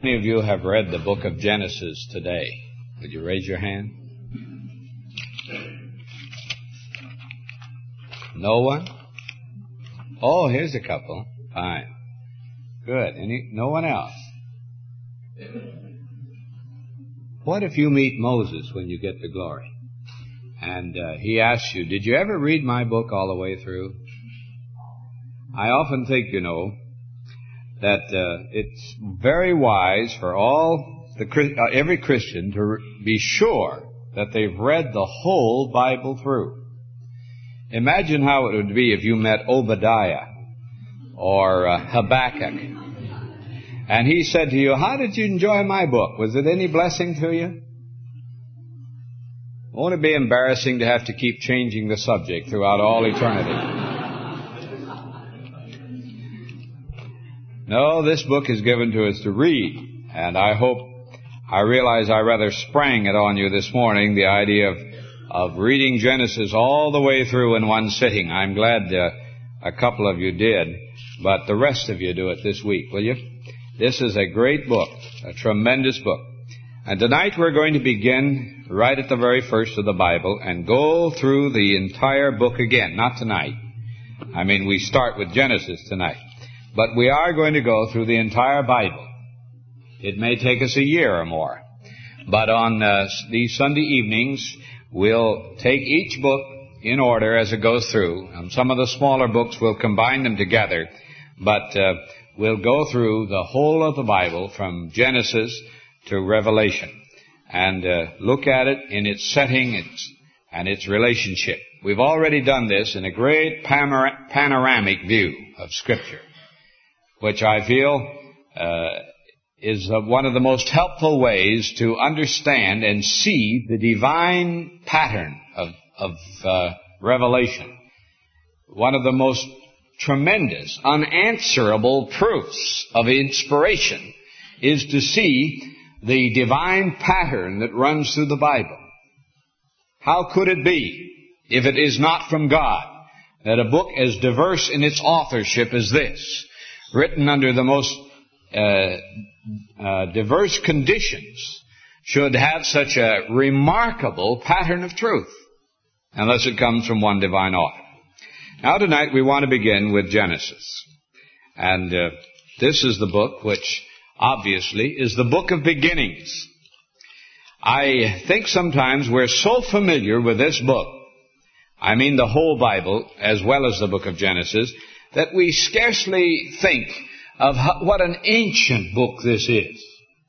Many of you have read the book of Genesis today? Would you raise your hand? No one? Oh, here's a couple. Fine. Good. No one else? What if you meet Moses when you get to glory? And he asks you, did you ever read my book all the way through? I often think, that it's very wise for every Christian to be sure that they've read the whole Bible through. Imagine how it would be if you met Obadiah or Habakkuk, and he said to you, how did you enjoy my book? Was it any blessing to you? Won't it be embarrassing to have to keep changing the subject throughout all eternity? No, this book is given to us to read, and I realize I rather sprang it on you this morning, the idea of reading Genesis all the way through in one sitting. I'm glad a couple of you did, but the rest of you do it this week, will you? This is a great book, a tremendous book. And tonight we're going to begin right at the very first of the Bible and go through the entire book again. Not tonight. We start with Genesis tonight. But we are going to go through the entire Bible. It may take us a year or more. But on these Sunday evenings, we'll take each book in order as it goes through. And some of the smaller books, we'll combine them together. But we'll go through the whole of the Bible from Genesis to Revelation and look at it in its setting and its relationship. We've already done this in a great panoramic view of Scripture, which I feel is one of the most helpful ways to understand and see the divine pattern of revelation. One of the most tremendous, unanswerable proofs of inspiration is to see the divine pattern that runs through the Bible. How could it be, if it is not from God, that a book as diverse in its authorship as this, written under the most diverse conditions, should have such a remarkable pattern of truth, unless it comes from one divine author. Now tonight we want to begin with Genesis. And this is the book which obviously is the book of beginnings. I think sometimes we're so familiar with this book, the whole Bible as well as the book of Genesis, that we scarcely think of what an ancient book this is.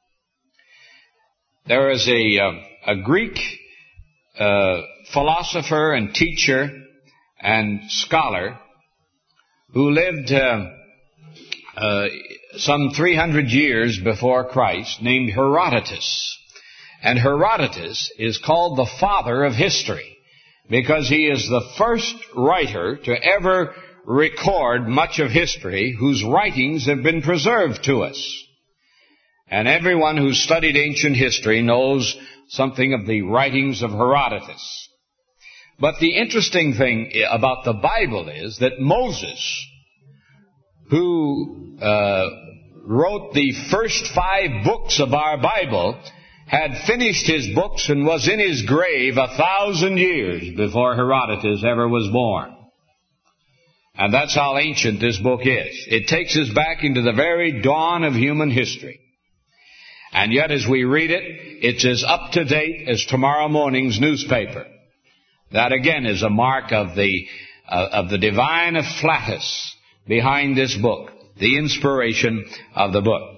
There is a Greek philosopher and teacher and scholar who lived some 300 years before Christ, named Herodotus. And Herodotus is called the father of history because he is the first writer to ever record much of history whose writings have been preserved to us. And everyone who's studied ancient history knows something of the writings of Herodotus. But the interesting thing about the Bible is that Moses, who wrote the first 5 books of our Bible, had finished his books and was in his grave 1,000 years before Herodotus ever was born. And that's how ancient this book is. It takes us back into the very dawn of human history. And yet as we read it, it's as up to date as tomorrow morning's newspaper. That again is a mark of the divine afflatus behind this book, the inspiration of the book.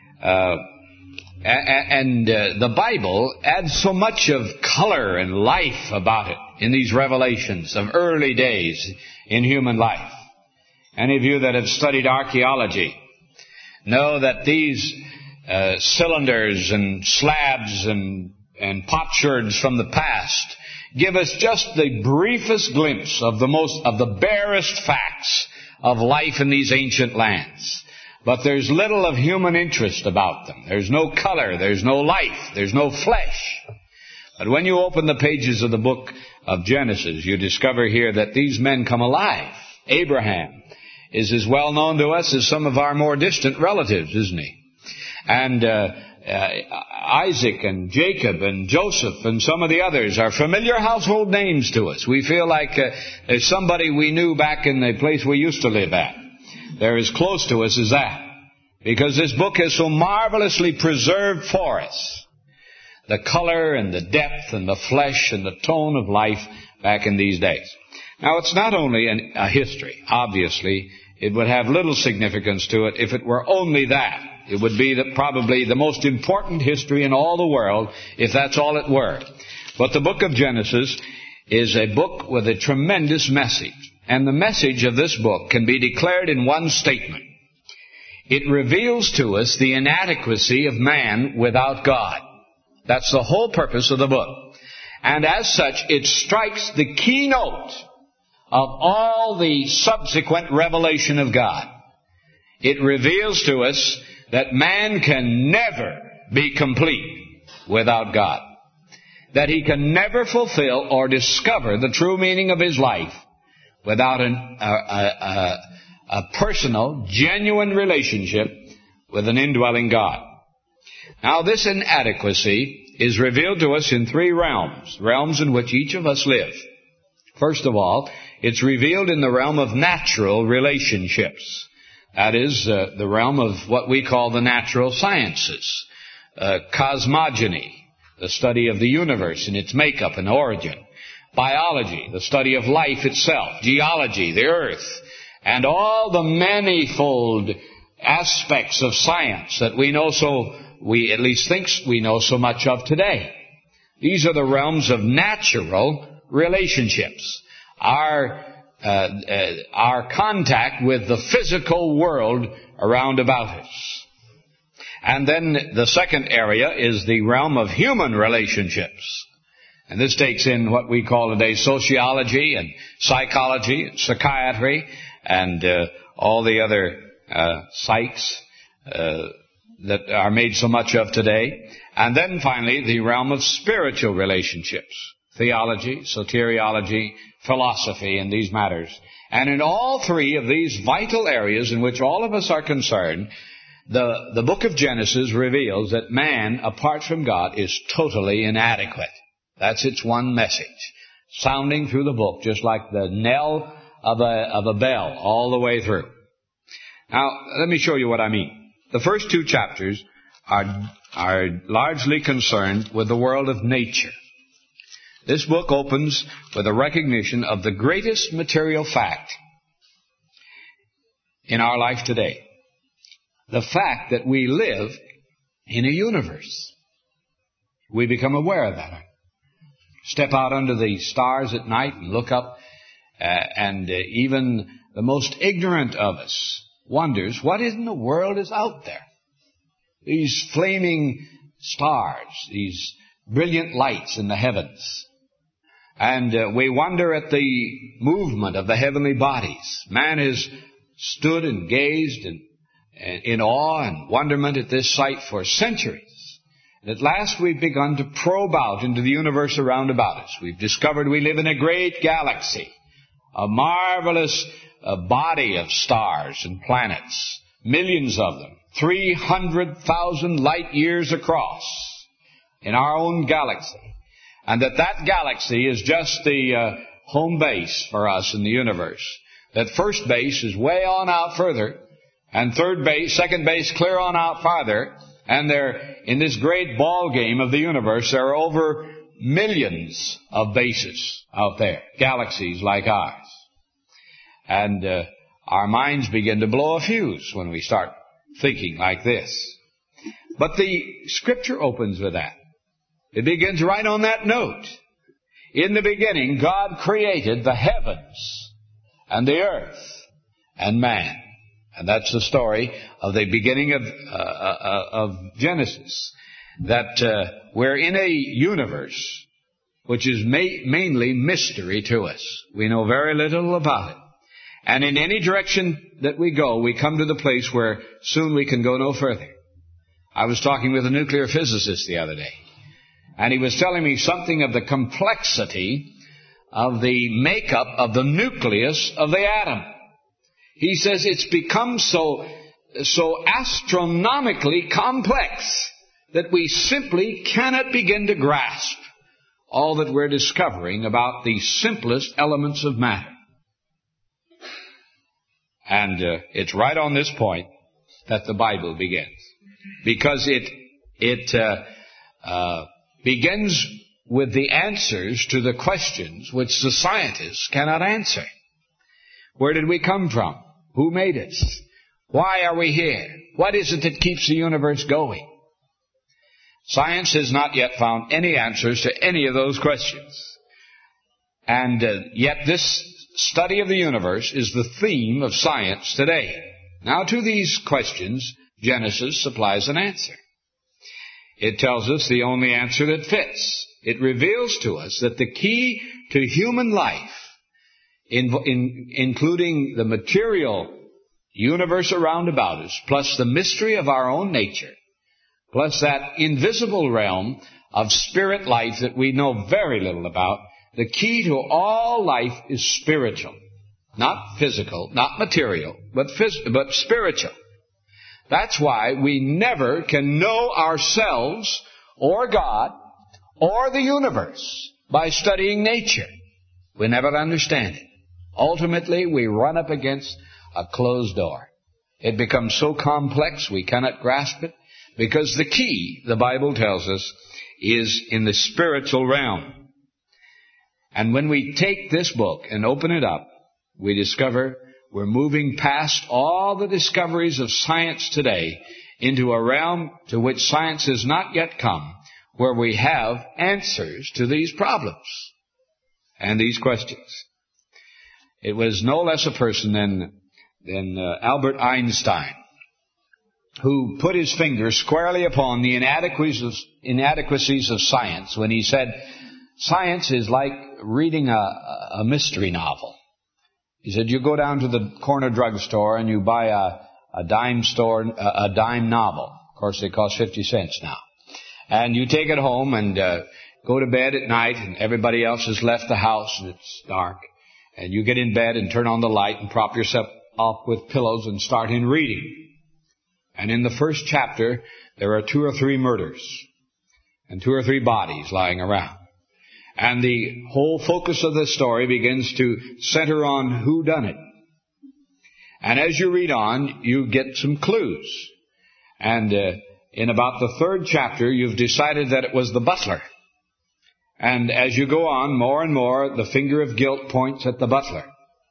The Bible adds so much of color and life about it in these revelations of early days in human life. Any of you that have studied archaeology know that these cylinders and slabs and potsherds from the past give us just the briefest glimpse of the barest facts of life in these ancient lands. But there's little of human interest about them. There's no color, there's no life, there's no flesh. But when you open the pages of the book of Genesis, you discover here that these men come alive. Abraham is as well known to us as some of our more distant relatives, isn't he? And Isaac and Jacob and Joseph and some of the others are familiar household names to us. We feel like there's somebody we knew back in the place we used to live at. They're as close to us as that. Because this book is so marvelously preserved for us. The color and the depth and the flesh and the tone of life back in these days. Now, it's not only a history. Obviously, it would have little significance to it if it were only that. It would be probably the most important history in all the world if that's all it were. But the book of Genesis is a book with a tremendous message. And the message of this book can be declared in one statement. It reveals to us the inadequacy of man without God. That's the whole purpose of the book. And as such, it strikes the keynote of all the subsequent revelation of God. It reveals to us that man can never be complete without God. That he can never fulfill or discover the true meaning of his life without a personal, genuine relationship with an indwelling God. Now, this inadequacy is revealed to us in three realms in which each of us live. First of all, it's revealed in the realm of natural relationships. That is, the realm of what we call the natural sciences. Cosmogony, the study of the universe and its makeup and origin. Biology, the study of life itself. Geology, the earth. And all the manifold aspects of science that we at least think we know so much of today. These are the realms of natural relationships. Our contact with the physical world around about us. And then the second area is the realm of human relationships. And this takes in what we call today sociology and psychology and psychiatry and all the other psychs that are made so much of today. And then finally, the realm of spiritual relationships. Theology, soteriology, philosophy, and these matters. And in all three of these vital areas in which all of us are concerned, the book of Genesis reveals that man, apart from God, is totally inadequate. That's its one message, sounding through the book, just like the knell of a bell all the way through. Now, let me show you what I mean. The first two chapters are largely concerned with the world of nature. This book opens with a recognition of the greatest material fact in our life today. The fact that we live in a universe. We become aware of that. Step out under the stars at night and look up, and even the most ignorant of us wonders what in the world is out there. These flaming stars, these brilliant lights in the heavens. And we wonder at the movement of the heavenly bodies. Man has stood and gazed in awe and wonderment at this sight for centuries. And at last we've begun to probe out into the universe around about us. We've discovered we live in a great galaxy, a marvelous body of stars and planets, millions of them, 300,000 light years across in our own galaxy. And that galaxy is just the home base for us in the universe. That first base is way on out further, and second base clear on out farther. And there, in this great ball game of the universe, there are over millions of bases out there, galaxies like ours. And our minds begin to blow a fuse when we start thinking like this. But the Scripture opens with that. It begins right on that note. In the beginning, God created the heavens and the earth and man. And that's the story of the beginning of Genesis. That we're in a universe which is mainly mystery to us. We know very little about it. And in any direction that we go, we come to the place where soon we can go no further. I was talking with a nuclear physicist the other day. And he was telling me something of the complexity of the makeup of the nucleus of the atom. He says it's become so so astronomically complex that we simply cannot begin to grasp all that we're discovering about the simplest elements of matter. And it's right on this point that the Bible begins, because it begins with the answers to the questions which the scientists cannot answer. Where did we come from? Who made us? Why are we here? What is it that keeps the universe going? Science has not yet found any answers to any of those questions. And yet this study of the universe is the theme of science today. Now, to these questions, Genesis supplies an answer. It tells us the only answer that fits. It reveals to us that the key to human life, including the material universe around about us, plus the mystery of our own nature, plus that invisible realm of spirit life that we know very little about, the key to all life is spiritual. Not physical, not material, but spiritual. That's why we never can know ourselves or God or the universe by studying nature. We never understand it. Ultimately, we run up against a closed door. It becomes so complex we cannot grasp it, because the key, the Bible tells us, is in the spiritual realm. And when we take this book and open it up, we discover we're moving past all the discoveries of science today into a realm to which science has not yet come, where we have answers to these problems and these questions. It was no less a person than Albert Einstein who put his finger squarely upon the inadequacies of science when he said, science is like reading a mystery novel. He said, you go down to the corner drugstore and you buy a dime novel. Of course, they cost 50 cents now. And you take it home and go to bed at night, and everybody else has left the house and it's dark. And you get in bed and turn on the light and prop yourself up with pillows and start in reading. And in the first chapter, there are 2 or 3 murders and 2 or 3 bodies lying around. And the whole focus of the story begins to center on who done it. And as you read on, you get some clues. And in about the 3rd chapter, you've decided that it was the butler. And as you go on, more and more, the finger of guilt points at the butler.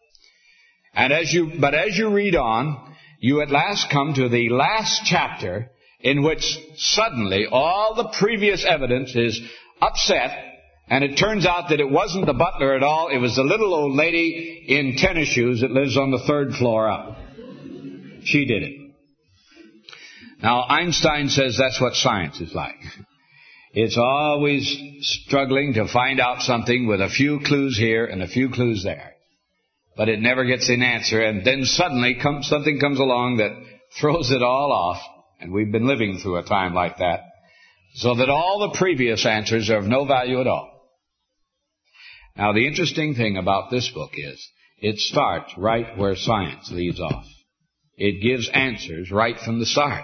And as you read on, you at last come to the last chapter, in which suddenly all the previous evidence is upset. And it turns out that it wasn't the butler at all. It was the little old lady in tennis shoes that lives on the 3rd floor up. She did it. Now, Einstein says that's what science is like. It's always struggling to find out something with a few clues here and a few clues there. But it never gets an answer. And then suddenly something comes along that throws it all off. And we've been living through a time like that. So that all the previous answers are of no value at all. Now, the interesting thing about this book is it starts right where science leaves off. It gives answers right from the start.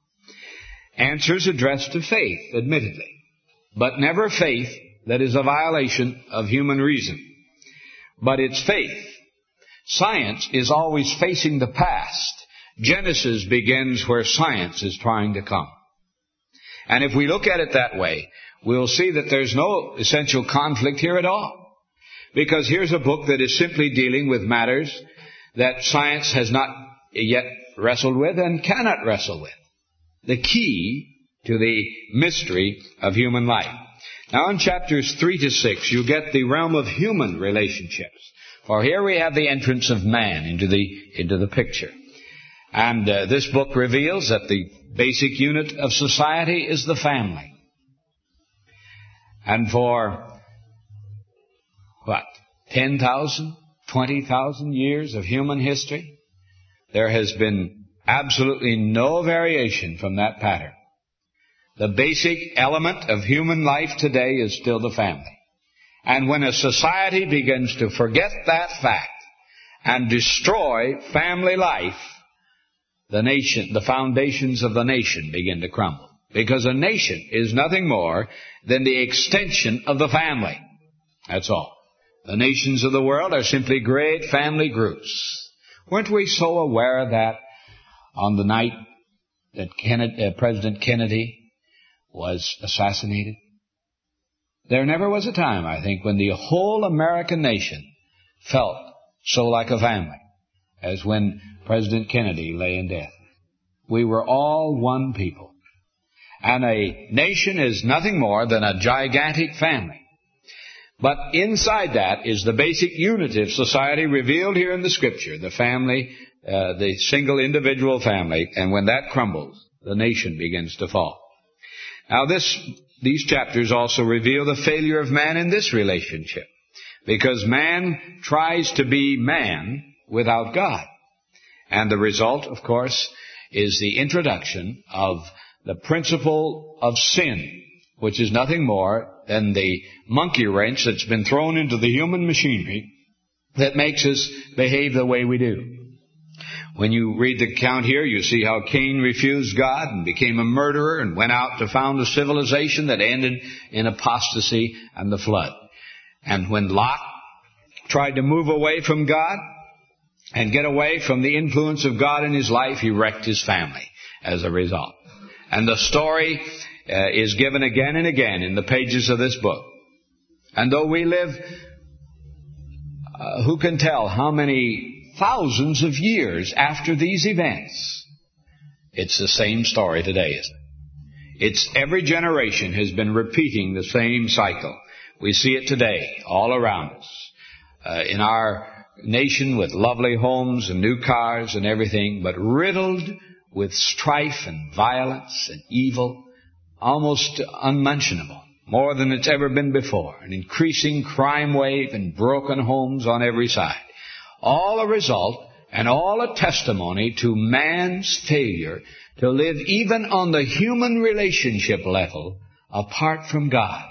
Answers addressed to faith, admittedly, but never faith that is a violation of human reason. But it's faith. Science is always facing the past. Genesis begins where science is trying to come. And if we look at it that way, we'll see that there's no essential conflict here at all. Because here's a book that is simply dealing with matters that science has not yet wrestled with and cannot wrestle with. The key to the mystery of human life. Now in chapters 3 to 6, you get the realm of human relationships. For here we have the entrance of man into the picture. And this book reveals that the basic unit of society is the family. And for 10,000, 20,000 years of human history, there has been absolutely no variation from that pattern. The basic element of human life today is still the family. And when a society begins to forget that fact and destroy family life, the foundations of the nation begin to crumble. Because a nation is nothing more than the extension of the family. That's all. The nations of the world are simply great family groups. Weren't we so aware of that on the night that President Kennedy was assassinated? There never was a time, I think, when the whole American nation felt so like a family as when President Kennedy lay in death. We were all one people. And a nation is nothing more than a gigantic family. But inside that is the basic unity of society revealed here in the Scripture, the family, the single individual family, and when that crumbles, the nation begins to fall. Now these chapters also reveal the failure of man in this relationship, because man tries to be man without God. And the result, of course, is the introduction of the principle of sin, which is nothing more than the monkey wrench that's been thrown into the human machinery that makes us behave the way we do. When you read the account here, you see how Cain refused God and became a murderer and went out to found a civilization that ended in apostasy and the flood. And when Lot tried to move away from God and get away from the influence of God in his life, he wrecked his family as a result. And the story is given again and again in the pages of this book. And though we live, who can tell how many thousands of years after these events, it's the same story today, isn't it? It's every generation has been repeating the same cycle. We see it today all around us. In our nation with lovely homes and new cars and everything, but riddled with strife and violence and evil, almost unmentionable, more than it's ever been before. An increasing crime wave and broken homes on every side. All a result and all a testimony to man's failure to live even on the human relationship level apart from God.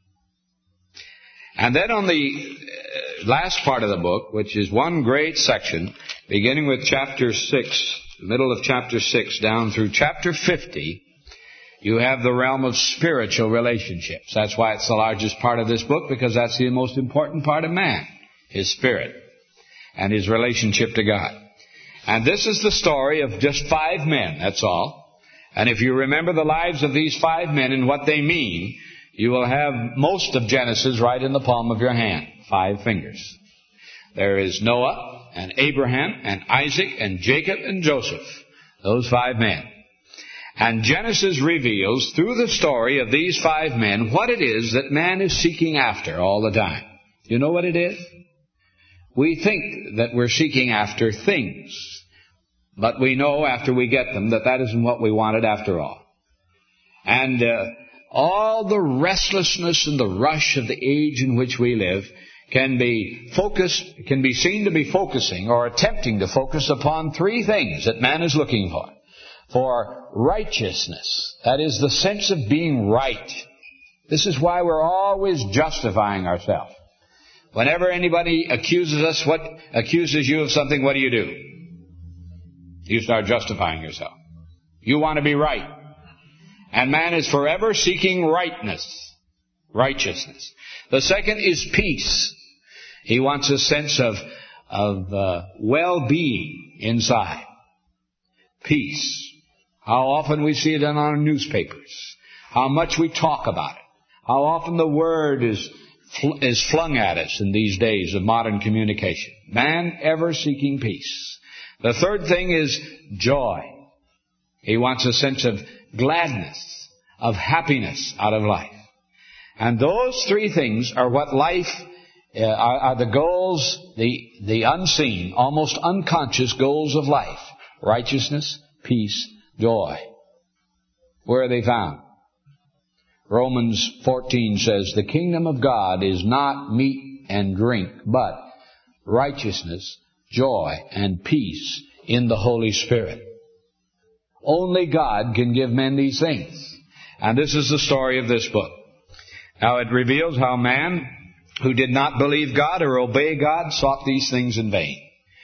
And then on the last part of the book, which is one great section, beginning with chapter 6, middle of chapter 6 down through chapter 50, you have the realm of spiritual relationships. That's why it's the largest part of this book, because that's the most important part of man, his spirit and his relationship to God. And this is the story of just 5 men, that's all. And if you remember the lives of these 5 men and what they mean, you will have most of Genesis right in the palm of your hand, 5 fingers. There is Noah and Abraham and Isaac and Jacob and Joseph, those 5 men. And Genesis reveals through the story of these 5 men what it is that man is seeking after all the time. You know what it is? We think that we're seeking after things, but we know after we get them that that isn't what we wanted after all. And all the restlessness and the rush of the age in which we live can be seen to be focusing or attempting to focus upon 3 things that man is looking for. For righteousness, that is the sense of being right. This is why we're always justifying ourselves. Whenever anybody accuses you of something, what do? You start justifying yourself. You want to be right. And man is forever seeking righteousness. The second is peace. He wants a sense of well-being inside. Peace. How often we see it in our newspapers. How much we talk about it. How often the word is flung at us in these days of modern communication. Man ever seeking peace. The third thing is joy. He wants a sense of gladness, of happiness out of life. And those 3 things are what life, are the goals, the unseen, almost unconscious goals of life. Righteousness, peace, joy. Where are they found? Romans 14 says, the kingdom of God is not meat and drink, but righteousness, joy, and peace in the Holy Spirit. Only God can give men these things. And this is the story of this book. Now it reveals how man who did not believe God or obey God sought these things in vain.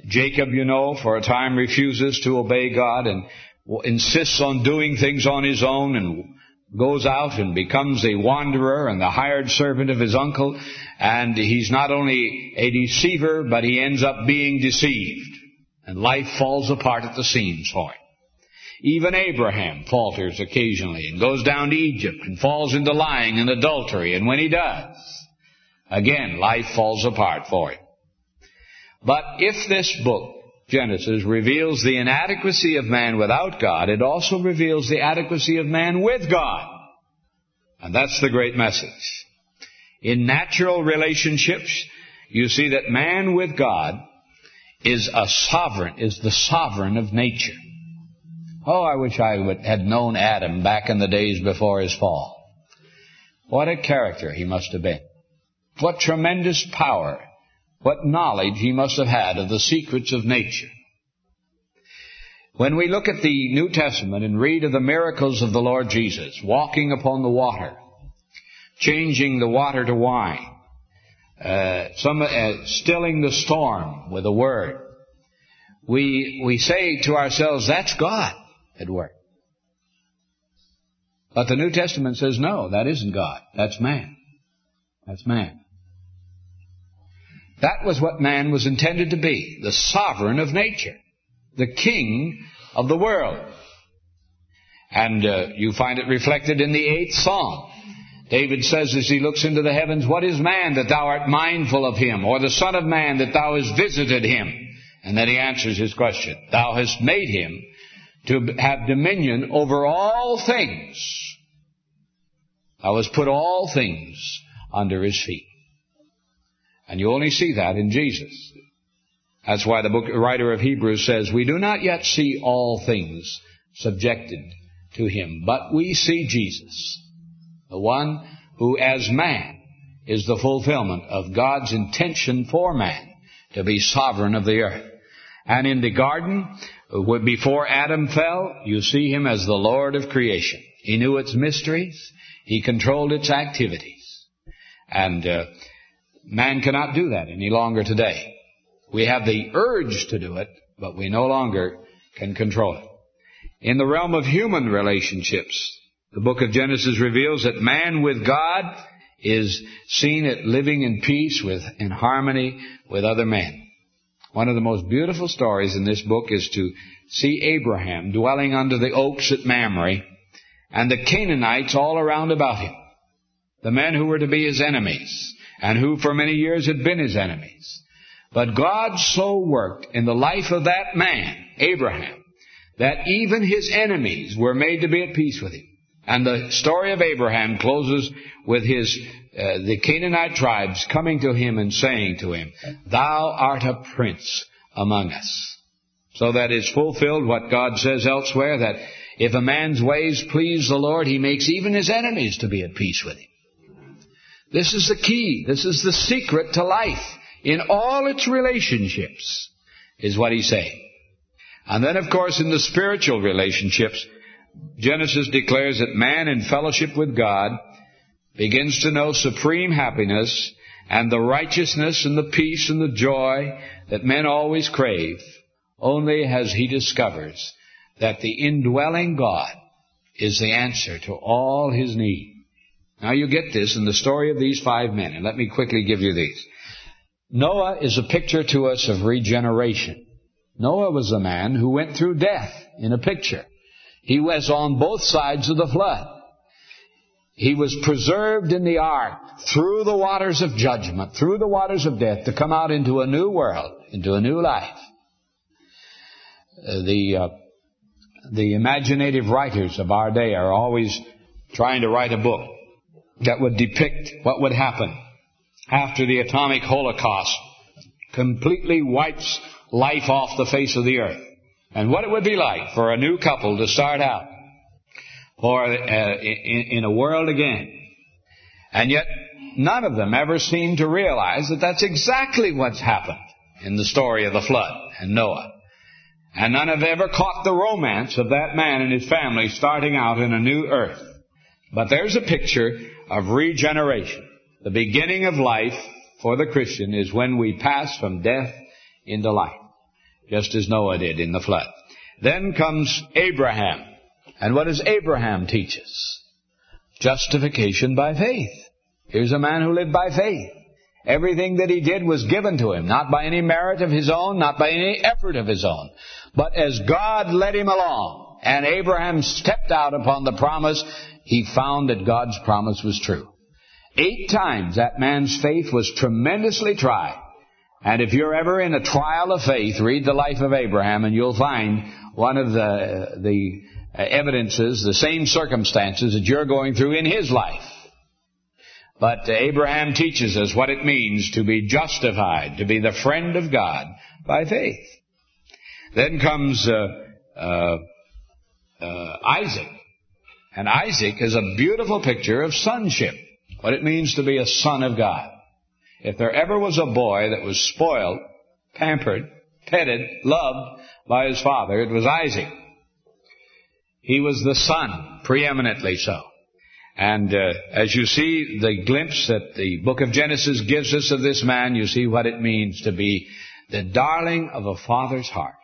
Jacob, you know, for a time refuses to obey God and insists on doing things on his own and goes out and becomes a wanderer and the hired servant of his uncle. And he's not only a deceiver, but he ends up being deceived. And life falls apart at the seams for him. Even Abraham falters occasionally and goes down to Egypt and falls into lying and adultery. And when he does, again, life falls apart for him. But if this book, Genesis, reveals the inadequacy of man without God, it also reveals the adequacy of man with God. And that's the great message. In natural relationships, you see that man with God is the sovereign of nature. Oh, I wish I had known Adam back in the days before his fall. What a character he must have been. What tremendous power, what knowledge he must have had of the secrets of nature. When we look at the New Testament and read of the miracles of the Lord Jesus, walking upon the water, changing the water to wine, stilling the storm with a word, we say to ourselves, that's God at work. But the New Testament says, no, that isn't God. That's man. That's man. That was what man was intended to be, the sovereign of nature, the king of the world. And you find it reflected in the 8th Psalm. David says as he looks into the heavens, what is man that thou art mindful of him, or the son of man that thou hast visited him? And then he answers his question. Thou hast made him to have dominion over all things. Thou hast put all things under his feet. And you only see that in Jesus. That's why the writer of Hebrews says, we do not yet see all things subjected to him, but we see Jesus, the one who as man is the fulfillment of God's intention for man to be sovereign of the earth. And in the garden, before Adam fell, you see him as the Lord of creation. He knew its mysteries. He controlled its activities. And man cannot do that any longer today. We have the urge to do it, but we no longer can control it. In the realm of human relationships, the book of Genesis reveals that man with God is seen at living in peace in harmony with other men. One of the most beautiful stories in this book is to see Abraham dwelling under the oaks at Mamre and the Canaanites all around about him, the men who were to be his enemies and who for many years had been his enemies. But God so worked in the life of that man, Abraham, that even his enemies were made to be at peace with him. And the story of Abraham closes with the Canaanite tribes coming to him and saying to him, thou art a prince among us. So that is fulfilled what God says elsewhere, that if a man's ways please the Lord, he makes even his enemies to be at peace with him. This is the key. This is the secret to life in all its relationships, is what he's saying. And then, of course, in the spiritual relationships, Genesis declares that man in fellowship with God begins to know supreme happiness and the righteousness and the peace and the joy that men always crave, only as he discovers that the indwelling God is the answer to all his need. Now you get this in the story of these 5 men, and let me quickly give you these. Noah is a picture to us of regeneration. Noah was a man who went through death in a picture. He was on both sides of the flood. He was preserved in the ark through the waters of judgment, through the waters of death, to come out into a new world, into a new life. The imaginative writers of our day are always trying to write a book that would depict what would happen after the atomic holocaust completely wipes life off the face of the earth, and what it would be like for a new couple to start out in a world again. And yet none of them ever seem to realize that that's exactly what's happened in the story of the flood and Noah. And none have ever caught the romance of that man and his family starting out in a new earth. But there's a picture of regeneration. The beginning of life for the Christian is when we pass from death into life. just as Noah did in the flood. Then comes Abraham. And what does Abraham teach us? Justification by faith. Here's a man who lived by faith. Everything that he did was given to him, not by any merit of his own, not by any effort of his own, but as God led him along. And Abraham stepped out upon the promise. He found that God's promise was true. 8 times that man's faith was tremendously tried. And if you're ever in a trial of faith, read the life of Abraham and you'll find one of the evidences, the same circumstances that you're going through in his life. But Abraham teaches us what it means to be justified, to be the friend of God by faith. Then comes Isaac. And Isaac is a beautiful picture of sonship, what it means to be a son of God. If there ever was a boy that was spoiled, pampered, petted, loved by his father, it was Isaac. He was the son, preeminently so. And as you see the glimpse that the book of Genesis gives us of this man, you see what it means to be the darling of a father's heart.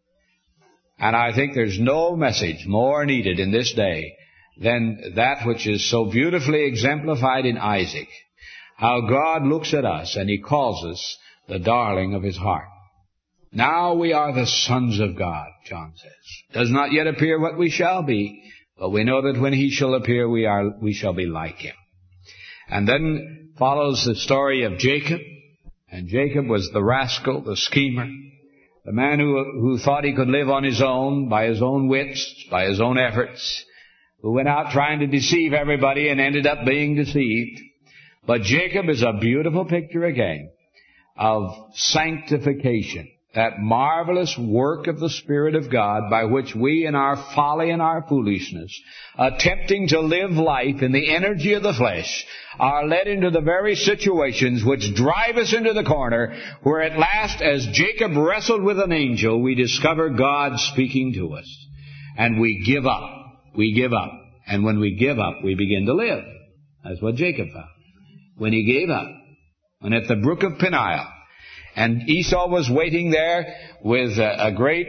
And I think there's no message more needed in this day than that which is so beautifully exemplified in Isaac. How God looks at us and He calls us the darling of His heart. Now we are the sons of God, John says. Does not yet appear what we shall be, but we know that when He shall appear, we shall be like Him. And then follows the story of Jacob. And Jacob was the rascal, the schemer, the man who thought he could live on his own, by his own wits, by his own efforts, who went out trying to deceive everybody and ended up being deceived. But Jacob is a beautiful picture again of sanctification, that marvelous work of the Spirit of God by which we in our folly and our foolishness, attempting to live life in the energy of the flesh, are led into the very situations which drive us into the corner where at last, as Jacob wrestled with an angel, we discover God speaking to us. And we give up. We give up. And when we give up, we begin to live. That's what Jacob found. When he gave up, when at the brook of Peniel, and Esau was waiting there with a great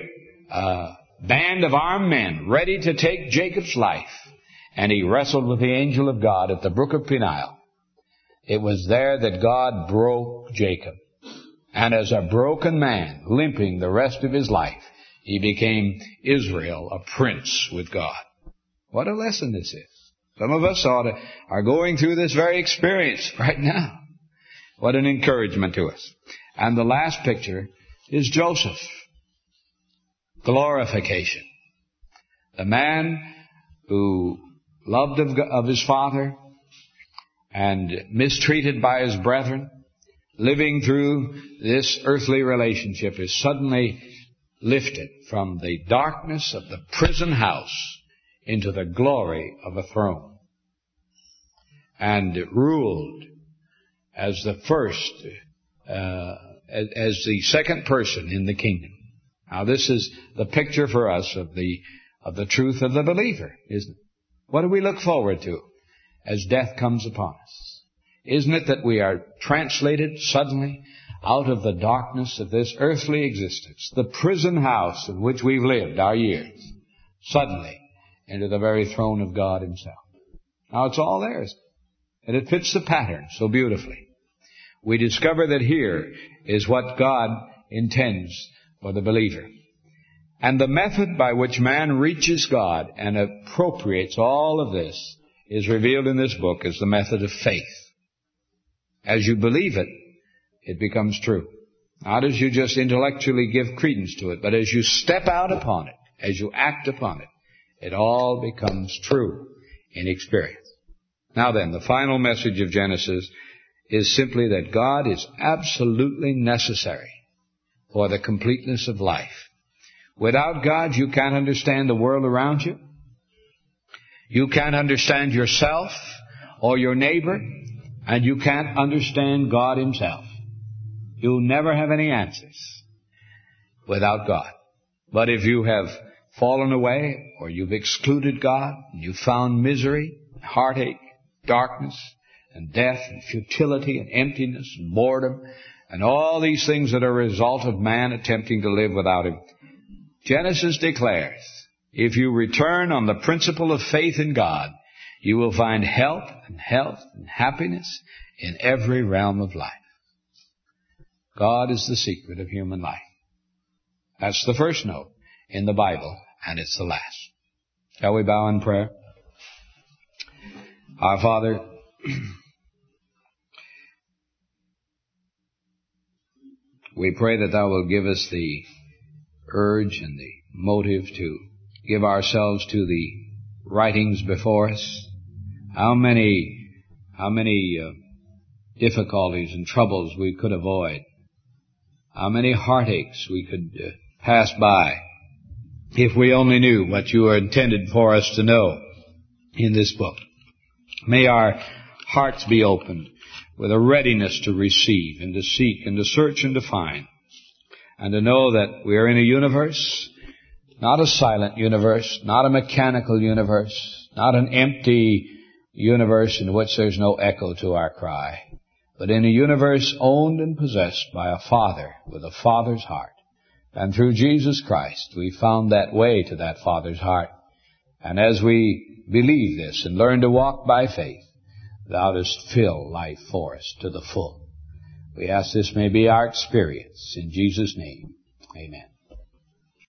band of armed men ready to take Jacob's life, and he wrestled with the angel of God at the brook of Peniel. It was there that God broke Jacob. And as a broken man, limping the rest of his life, he became Israel, a prince with God. What a lesson this is. Some of us are going through this very experience right now. What an encouragement to us. And the last picture is Joseph. Glorification. The man who loved of his father and mistreated by his brethren, living through this earthly relationship, is suddenly lifted from the darkness of the prison house into the glory of a throne, and ruled as the first, as the second person in the kingdom. Now this is the picture for us of the truth of the believer, isn't it? What do we look forward to as death comes upon us? Isn't it that we are translated suddenly out of the darkness of this earthly existence, the prison house in which we've lived our years, suddenly into the very throne of God Himself? Now it's all there, and it fits the pattern so beautifully. We discover that here is what God intends for the believer. And the method by which man reaches God and appropriates all of this is revealed in this book as the method of faith. As you believe it, it becomes true. Not as you just intellectually give credence to it, but as you step out upon it, as you act upon it, it all becomes true in experience. Now then, the final message of Genesis is simply that God is absolutely necessary for the completeness of life. Without God, you can't understand the world around you. You can't understand yourself or your neighbor, and you can't understand God Himself. You'll never have any answers without God. But if you have fallen away, or you've excluded God, and you've found misery, heartache, darkness, and death, and futility, and emptiness, and boredom, and all these things that are a result of man attempting to live without Him. Genesis declares, if you return on the principle of faith in God, you will find help and health and happiness in every realm of life. God is the secret of human life. That's the first note in the Bible, and it's the last. Shall we bow in prayer? Our Father, we pray that Thou wilt give us the urge and the motive to give ourselves to the writings before us. How many difficulties and troubles we could avoid. How many heartaches we could pass by if we only knew what You are intended for us to know in this book. May our hearts be opened with a readiness to receive and to seek and to search and to find, and to know that we are in a universe, not a silent universe, not a mechanical universe, not an empty universe in which there's no echo to our cry, but in a universe owned and possessed by a Father with a Father's heart. And through Jesus Christ, we found that way to that Father's heart. And as we believe this and learn to walk by faith, Thou dost fill life for us to the full. We ask this may be our experience. In Jesus' name, amen.